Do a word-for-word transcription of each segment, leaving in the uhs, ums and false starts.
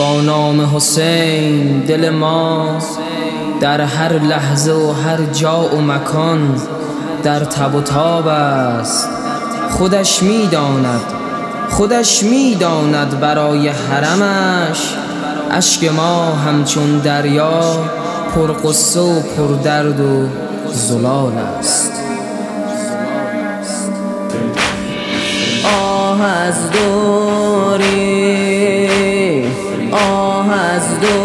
با نام حسین دل ما در هر لحظه و هر جا و مکان در تب و تاب است. خودش میداند خودش میداند برای حرمش اشک ما همچون دریا پر قصه و پر درد و زلال است. آه از دوری، آه از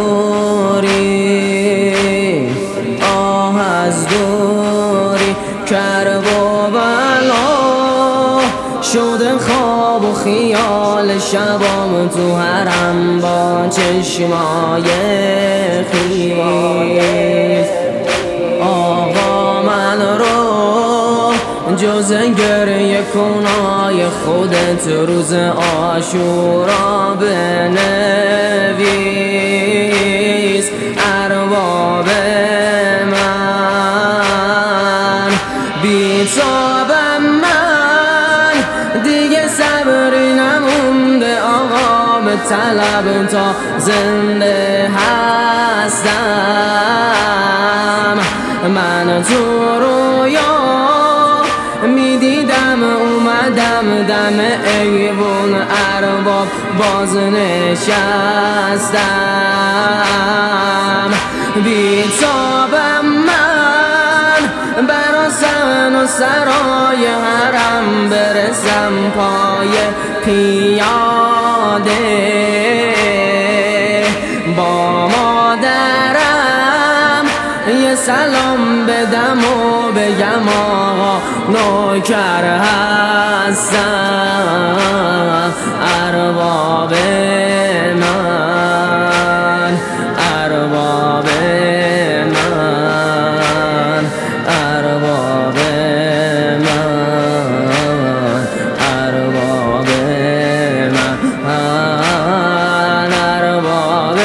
دوری، آه از دوری، کرب و بلا شده خواب و خیال شبام تو حرم با چشمای خیز. آقا من رو جز گریه کنای خودت روز عاشورا بنویس. ارباب من بیتابم من دیگه صبری نمونده آقا به طلب تا زنده هستم. من تو رویا میدیدم اومدم دم ایوون ارباب باز نشستم. بیتابم من برا سن و سرای حرم برسم پای پیاده با مادرم یه سلام بدم و بگم آقا نوکر هستم. ارباب من، ارباب من، ارباب من، ارباب من، ارباب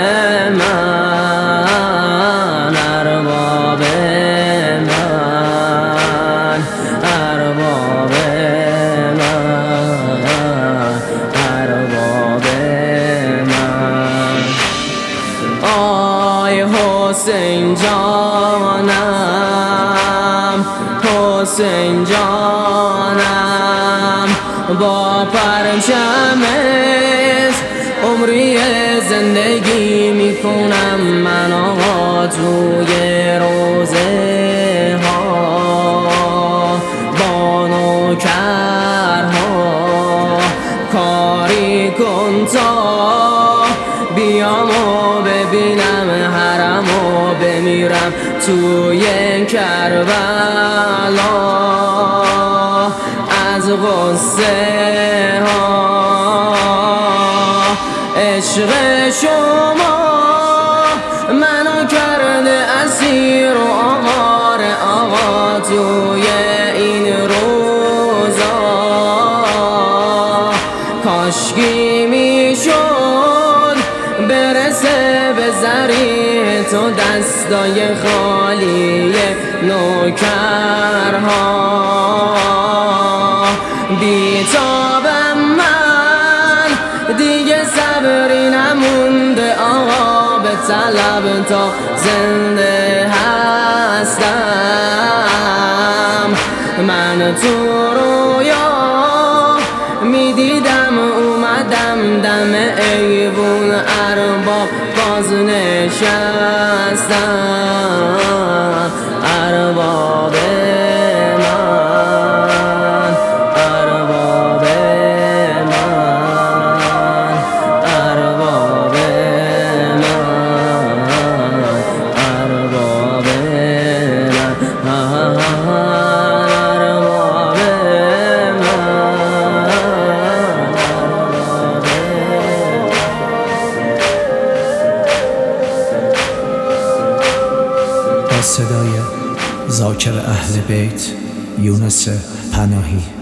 من، ارباب من، ارباب من، ارباب من. آی حسین جانم، حسین جانم، با پرچمت عمری زندگی میکنم من آقا توی روزه ها با نوکرها. کاری کن تا بیام و ببینم حرم و بمیرم توی کربلا. از غصه ها عشق شما منو کرده اسیر و آواره آقا توی این روزا. کاشکی میشد برسه به ذریع تو دستای خالی نوکرها. بیتابم من دیگه صبری نمونده آقا به طلب تا زنده هستم. من تو رویا میدیدم اومدم دم ایوون ارباب باز نشستم. ارباب من، ارباب من، ارباب من، ارباب صدای ذاکر اهل بیت یونس پناهی.